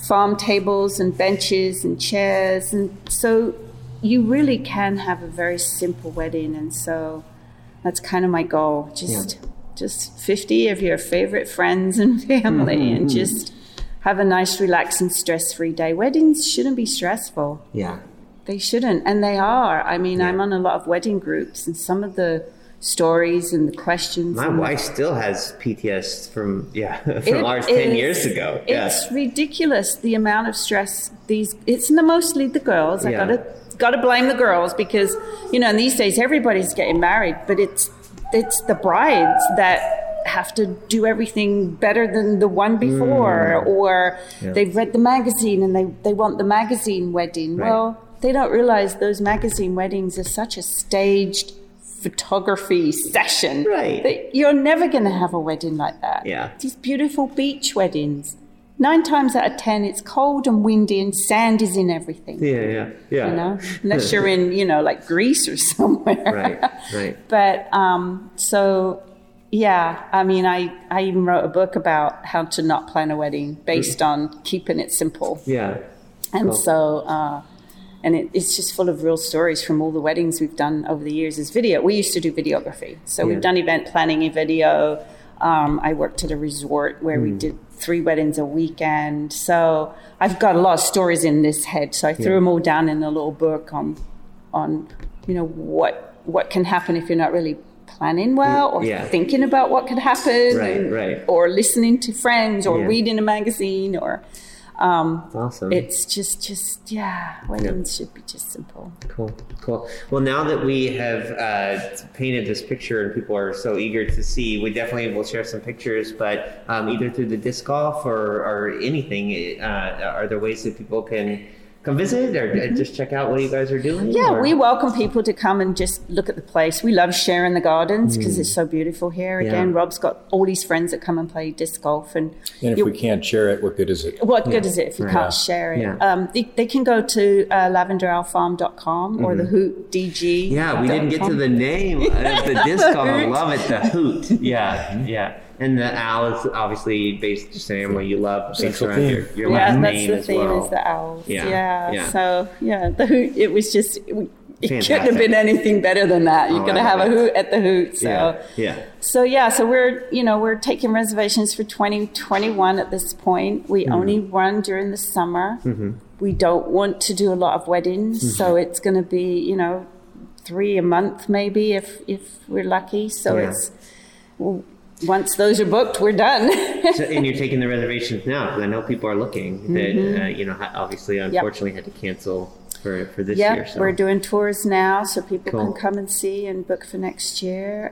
farm tables and benches and chairs. And so you really can have a very simple wedding. And so that's kind of my goal. Just 50 of your favorite friends and family and just have a nice, relaxing, stress-free day. Weddings shouldn't be stressful. Yeah. They shouldn't, and they are. I mean, I'm on a lot of wedding groups, and some of the stories and the questions. My wife still has PTSD from ours 10 years ago. It's ridiculous, the amount of stress it's mostly the girls. I gotta blame the girls because, in these days everybody's getting married, but it's the brides that have to do everything better than the one before, or they've read the magazine and they want the magazine wedding. Right. Well, they don't realize those magazine weddings are such a staged photography session. Right. That you're never going to have a wedding like that. Yeah. These beautiful beach weddings. 9 times out of 10, it's cold and windy and sand is in everything. Yeah. Unless you're in, like Greece or somewhere. Right. But so, yeah, I mean, I even wrote a book about how to not plan a wedding based on keeping it simple. Yeah. And so, and it's just full of real stories from all the weddings we've done over the years as video. We used to do videography. So we've done event planning and video. I worked at a resort where we did 3 weddings a weekend. So I've got a lot of stories in this head. So I threw them all down in a little book on what can happen if you're not really planning well or thinking about what could happen or listening to friends or reading a magazine or awesome. It's just weddings should be just simple. Cool. Well, now that we have painted this picture and people are so eager to see, we definitely will share some pictures, but either through the disc golf or anything, are there ways that people can come visit or just check out what you guys are doing? Yeah, we welcome people to come and just look at the place. We love sharing the gardens because it's so beautiful here. Again, Rob's got all these friends that come and play disc golf. And if we can't share it, what good is it? What good is it if you can't share it? Yeah. They can go to lavenderowlfarm.com or the Hoot DG. Yeah, we didn't get to the name of the disc golf. I love it, the Hoot. Yeah. And the owl is obviously based just saying what you love based around your last name as well. Yeah, that's the theme is the owls. Yeah. So, the Hoot, it was just, it couldn't have been anything better than that. You're going to have a Hoot at the Hoot. So, So we're taking reservations for 2021 at this point. We only run during the summer. We don't want to do a lot of weddings. So it's going to be, 3 a month maybe if we're lucky. So it's... Once those are booked, we're done. And you're taking the reservations now because I know people are looking that, obviously, unfortunately had to cancel for this year. So. We're doing tours now so people can come and see and book for next year.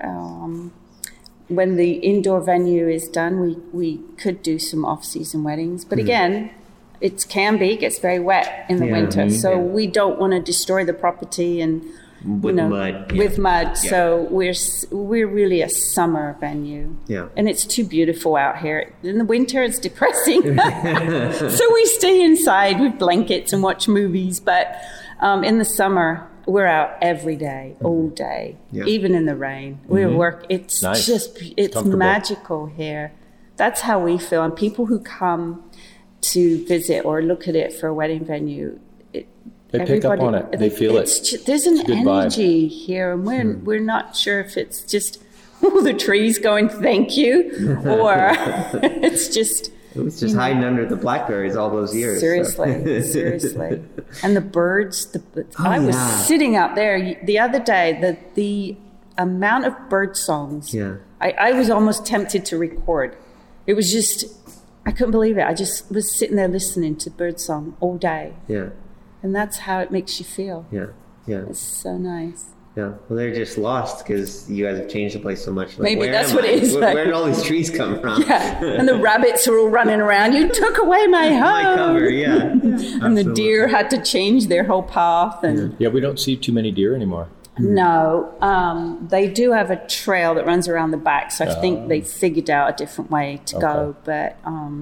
When the indoor venue is done, we could do some off-season weddings. But again, it gets very wet in the winter. So we don't want to destroy the property and... With mud. So we're really a summer venue. Yeah. And it's too beautiful out here. In the winter, it's depressing. So we stay inside with blankets and watch movies. But in the summer, we're out every day, all day, even in the rain. We work. It's nice. It's magical here. That's how we feel. And people who come to visit or look at it for a wedding venue, they pick up on it. They feel it. There's an energy here, and we're not sure if it's just the trees going thank you, or it's just... It was just hiding under the blackberries all those years. Seriously. And the birds, I was sitting out there the other day, the amount of bird songs, I was almost tempted to record. It was just, I couldn't believe it. I just was sitting there listening to bird song all day. Yeah. And that's how it makes you feel. Yeah. It's so nice. Yeah. Well, they're just lost because you guys have changed the place so much. Like, maybe that's what it is. Where did all these trees come from? Yeah. And the rabbits are all running around. You took away my home. My cover, yeah. And the deer had to change their whole path. And we don't see too many deer anymore. No. They do have a trail that runs around the back. So I think they figured out a different way to go. But...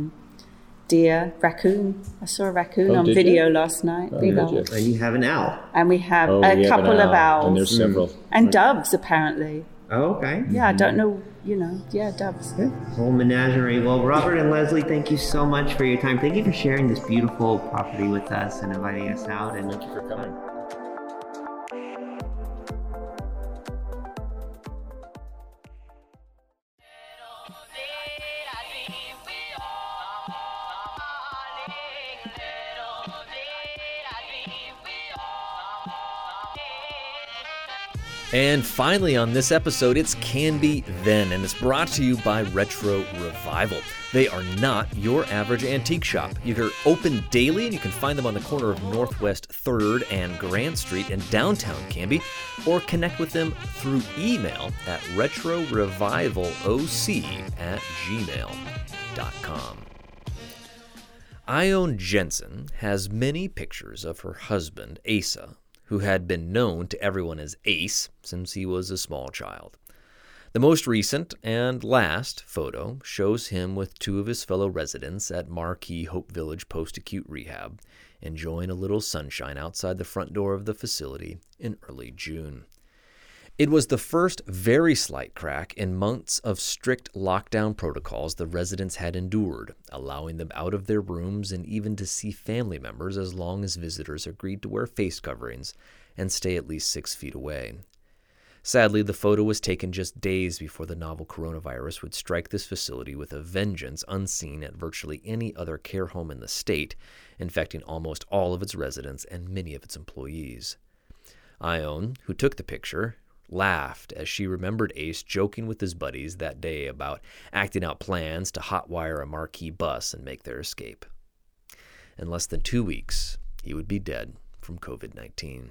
deer, raccoon. I saw a raccoon on video last night. And you have an owl. And we have a couple of owls. And there's several. And doves, apparently. Oh, okay. Yeah, I don't know, doves. Whole menagerie. Well, Robert and Leslie, thank you so much for your time. Thank you for sharing this beautiful property with us and inviting us out. And thank you for coming. And finally on this episode, it's Canby Then, and it's brought to you by Retro Revival. They are not your average antique shop. You're open daily, and you can find them on the corner of Northwest 3rd and Grant Street in downtown Canby, or connect with them through email at retrorevivalOC@gmail.com. Ione Jensen has many pictures of her husband, Asa, who had been known to everyone as Ace since he was a small child. The most recent and last photo shows him with two of his fellow residents at Marquee Hope Village Post-Acute Rehab, enjoying a little sunshine outside the front door of the facility in early June. It was the first very slight crack in months of strict lockdown protocols the residents had endured, allowing them out of their rooms and even to see family members as long as visitors agreed to wear face coverings and stay at least 6 feet away. Sadly, the photo was taken just days before the novel coronavirus would strike this facility with a vengeance unseen at virtually any other care home in the state, infecting almost all of its residents and many of its employees. Ione, who took the picture, laughed as she remembered Ace joking with his buddies that day about acting out plans to hotwire a Marquee bus and make their escape. In less than 2 weeks, he would be dead from COVID-19.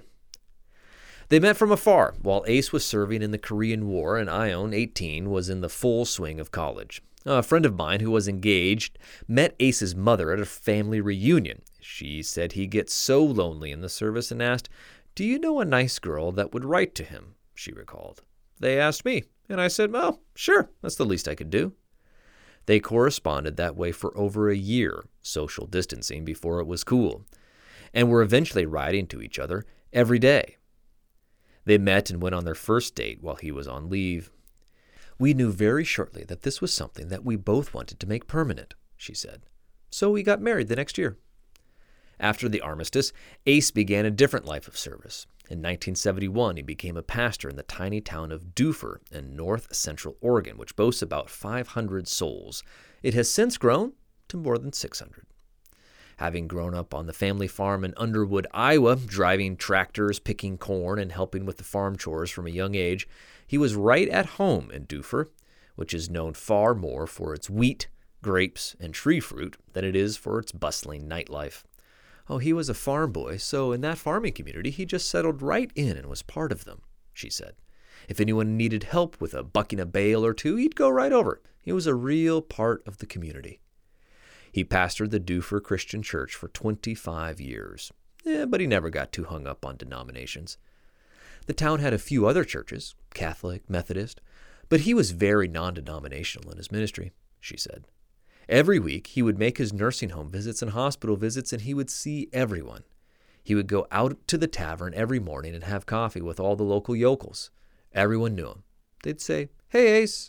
They met from afar while Ace was serving in the Korean War and Ione, 18, was in the full swing of college. A friend of mine who was engaged met Ace's mother at a family reunion. She said he gets so lonely in the service and asked, "Do you know a nice girl that would write to him?" She recalled. They asked me, and I said, "Well, sure, that's the least I could do." They corresponded that way for over a year, social distancing before it was cool, and were eventually writing to each other every day. They met and went on their first date while he was on leave. "We knew very shortly that this was something that we both wanted to make permanent," she said. "So we got married the next year." After the armistice, Ace began a different life of service. In 1971, he became a pastor in the tiny town of Dufur in north central Oregon, which boasts about 500 souls. It has since grown to more than 600. Having grown up on the family farm in Underwood, Iowa, driving tractors, picking corn, and helping with the farm chores from a young age, he was right at home in Dufur, which is known far more for its wheat, grapes, and tree fruit than it is for its bustling nightlife. Oh, he was a farm boy, so in that farming community, he just settled right in and was part of them, she said. If anyone needed help with bucking a bale or two, he'd go right over. He was a real part of the community. He pastored the Dufur Christian Church for 25 years, but he never got too hung up on denominations. The town had a few other churches, Catholic, Methodist, but he was very non-denominational in his ministry, she said. Every week, he would make his nursing home visits and hospital visits, and he would see everyone. He would go out to the tavern every morning and have coffee with all the local yokels. Everyone knew him. They'd say, "Hey, Ace."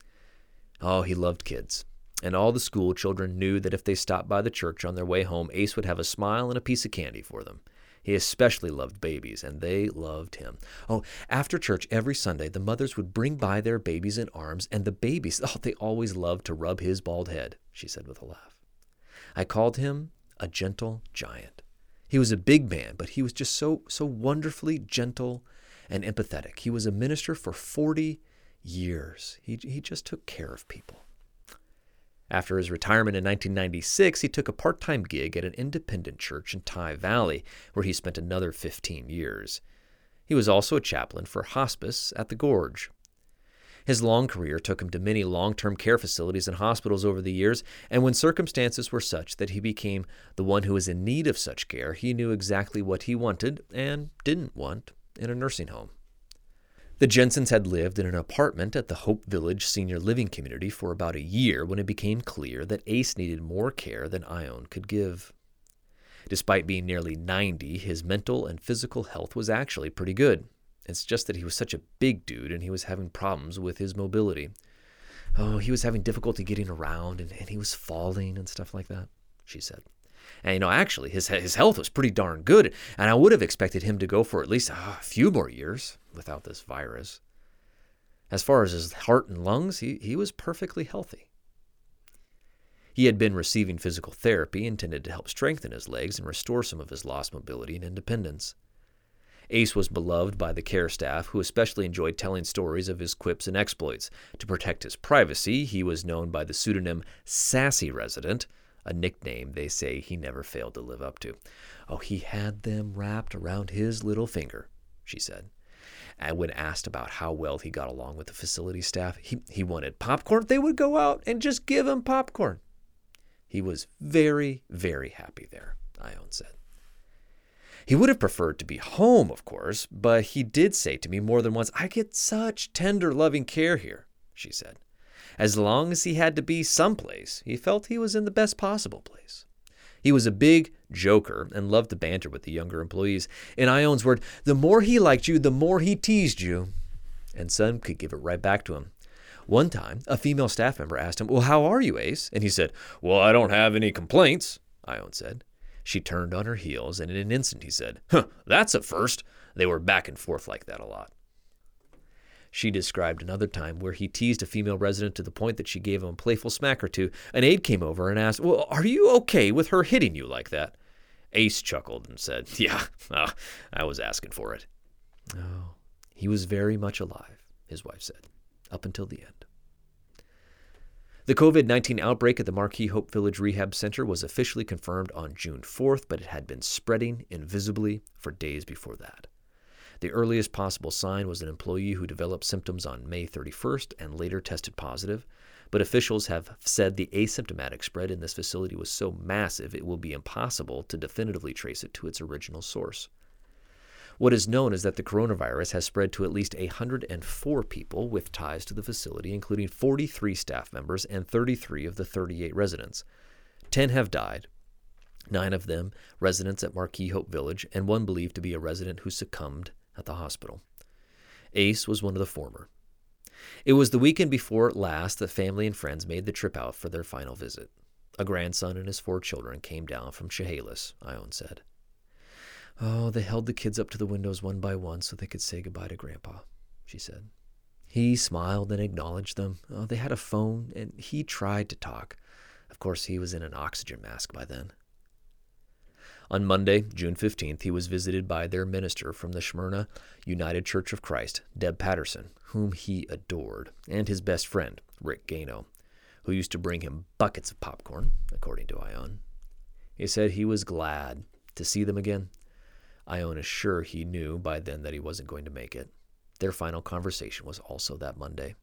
Oh, he loved kids. And all the school children knew that if they stopped by the church on their way home, Ace would have a smile and a piece of candy for them. He especially loved babies, and they loved him. Oh, after church every Sunday, the mothers would bring by their babies in arms, and the babies, they always loved to rub his bald head, she said with a laugh. I called him a gentle giant. He was a big man, but he was just so wonderfully gentle and empathetic. He was a minister for 40 years. He just took care of people. After his retirement in 1996, he took a part-time gig at an independent church in Tye Valley, where he spent another 15 years. He was also a chaplain for hospice at the Gorge. His long career took him to many long-term care facilities and hospitals over the years, and when circumstances were such that he became the one who was in need of such care, he knew exactly what he wanted and didn't want in a nursing home. The Jensens had lived in an apartment at the Hope Village Senior Living Community for about a year when it became clear that Ace needed more care than Ione could give. Despite being nearly 90, his mental and physical health was actually pretty good. It's just that he was such a big dude and he was having problems with his mobility. Oh, he was having difficulty getting around and he was falling and stuff like that, she said. And, actually, his health was pretty darn good, and I would have expected him to go for at least a few more years without this virus. As far as his heart and lungs, he was perfectly healthy. He had been receiving physical therapy intended to help strengthen his legs and restore some of his lost mobility and independence. Ace was beloved by the care staff, who especially enjoyed telling stories of his quips and exploits. To protect his privacy, he was known by the pseudonym Sassy Resident, a nickname they say he never failed to live up to. Oh, he had them wrapped around his little finger, she said. And when asked about how well he got along with the facility staff, he wanted popcorn. They would go out and just give him popcorn. He was very, very happy there, Ione said. He would have preferred to be home, of course, but he did say to me more than once, "I get such tender, loving care here," she said. As long as he had to be someplace, he felt he was in the best possible place. He was a big joker and loved to banter with the younger employees. In Ione's word, the more he liked you, the more he teased you. And some could give it right back to him. One time, a female staff member asked him, "Well, how are you, Ace?" And he said, "Well, I don't have any complaints," Ione said. She turned on her heels, and in an instant he said, "Huh, that's a first." They were back and forth like that a lot. She described another time where he teased a female resident to the point that she gave him a playful smack or two. An aide came over and asked, "Well, are you okay with her hitting you like that?" Ace chuckled and said, "Yeah, I was asking for it." Oh, he was very much alive, his wife said, up until the end. The COVID-19 outbreak at the Marquis Hope Village Rehab Center was officially confirmed on June 4th, but it had been spreading invisibly for days before that. The earliest possible sign was an employee who developed symptoms on May 31st and later tested positive, but officials have said the asymptomatic spread in this facility was so massive it will be impossible to definitively trace it to its original source. What is known is that the coronavirus has spread to at least 104 people with ties to the facility, including 43 staff members and 33 of the 38 residents. 10 have died, 9 of them residents at Marquis Hope Village, and 1 believed to be a resident who succumbed at the hospital. Ace was one of the former. It was the weekend before last that family and friends made the trip out for their final visit. A grandson and his 4 children came down from Chehalis, Ione said. Oh, they held the kids up to the windows one by one so they could say goodbye to Grandpa, she said. He smiled and acknowledged them. Oh, they had a phone, and he tried to talk. Of course, he was in an oxygen mask by then. On Monday, June 15th, he was visited by their minister from the Smyrna United Church of Christ, Deb Patterson, whom he adored, and his best friend, Rick Gano, who used to bring him buckets of popcorn, according to Ione. He said he was glad to see them again. Ione is sure he knew by then that he wasn't going to make it. Their final conversation was also that Monday.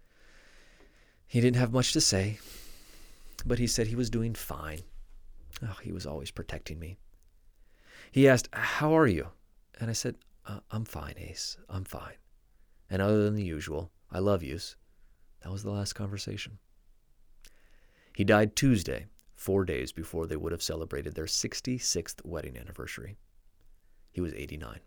He didn't have much to say, but he said he was doing fine. Oh, he was always protecting me. He asked, "How are you?" And I said, "I'm fine, Ace. I'm fine. And other than the usual, I love yous." That was the last conversation. He died Tuesday, 4 days before they would have celebrated their 66th wedding anniversary. He was 89.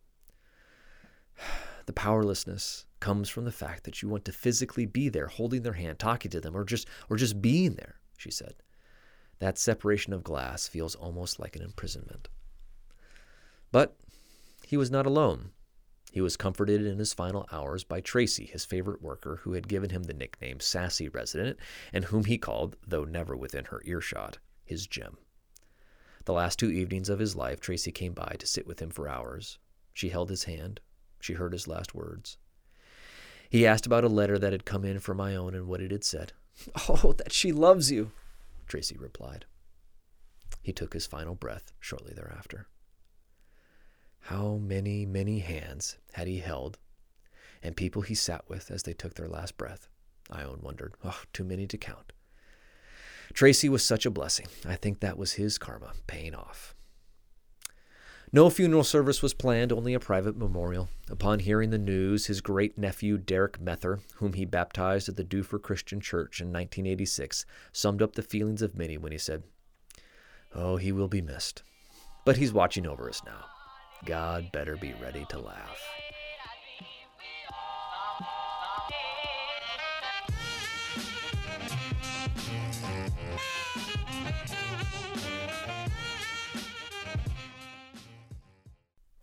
The powerlessness comes from the fact that you want to physically be there, holding their hand, talking to them, or just being there, she said. That separation of glass feels almost like an imprisonment. But he was not alone. He was comforted in his final hours by Tracy, his favorite worker, who had given him the nickname Sassy Resident, and whom he called, though never within her earshot, his gem. The last 2 evenings of his life, Tracy came by to sit with him for hours. She held his hand. She heard his last words. He asked about a letter that had come in from Ione and what it had said. "Oh, that she loves you," Tracy replied. He took his final breath shortly thereafter. How many, many hands had he held, and people he sat with as they took their last breath? Ione wondered. Oh, too many to count. Tracy was such a blessing. I think that was his karma paying off. No funeral service was planned, only a private memorial. Upon hearing the news, his great-nephew Derek Mether, whom he baptized at the Duffer Christian Church in 1986, summed up the feelings of many when he said, "Oh, he will be missed. But he's watching over us now. God better be ready to laugh."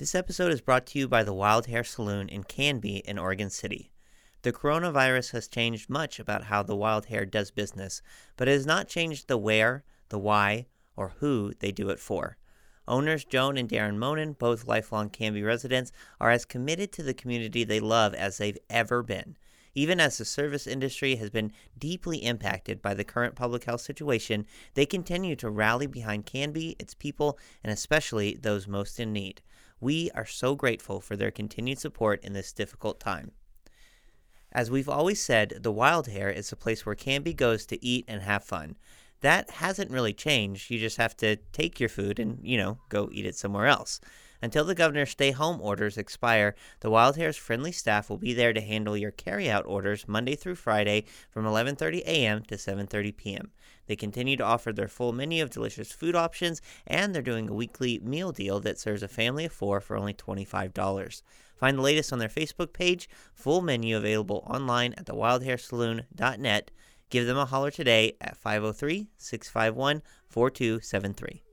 This episode is brought to you by the Wild Hair Saloon in Canby in Oregon City. The coronavirus has changed much about how the Wild Hair does business, but it has not changed the where, the why, or who they do it for. Owners Joan and Darren Monin, both lifelong Canby residents, are as committed to the community they love as they've ever been. Even as the service industry has been deeply impacted by the current public health situation, they continue to rally behind Canby, its people, and especially those most in need. We are so grateful for their continued support in this difficult time. As we've always said, the Wild Hair is a place where Canby goes to eat and have fun. That hasn't really changed. You just have to take your food and, go eat it somewhere else. Until the governor's stay-home orders expire, the Wild Hair's friendly staff will be there to handle your carry-out orders Monday through Friday from 11:30 a.m. to 7:30 p.m. They continue to offer their full menu of delicious food options, and they're doing a weekly meal deal that serves a family of 4 for only $25. Find the latest on their Facebook page, full menu available online at thewildhairsaloon.net. Give them a holler today at 503-651-4273.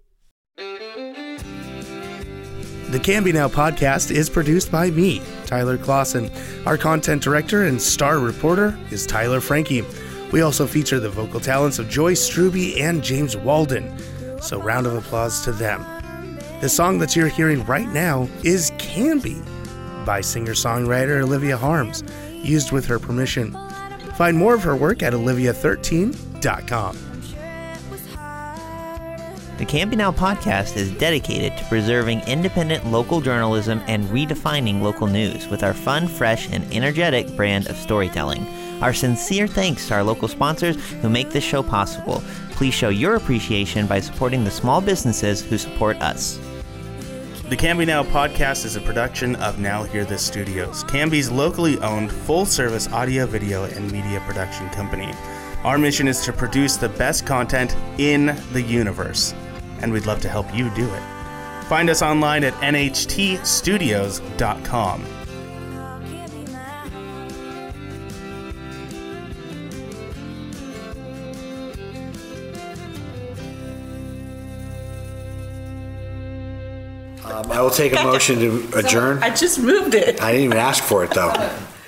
The Canby Now podcast is produced by me, Tyler Clausen. Our content director and star reporter is Tyler Frankie. We also feature the vocal talents of Joyce Struby and James Walden. So round of applause to them. The song that you're hearing right now is Canby by singer-songwriter Olivia Harms, used with her permission. Find more of her work at olivia13.com. The Canby Now podcast is dedicated to preserving independent local journalism and redefining local news with our fun, fresh, and energetic brand of storytelling. Our sincere thanks to our local sponsors who make this show possible. Please show your appreciation by supporting the small businesses who support us. The Canby Now podcast is a production of Now Hear This Studios, Canby's locally owned full-service audio, video, and media production company. Our mission is to produce the best content in the universe, and we'd love to help you do it. Find us online at nhtstudios.com. I will take a motion to adjourn. I just moved it. I didn't even ask for it, though.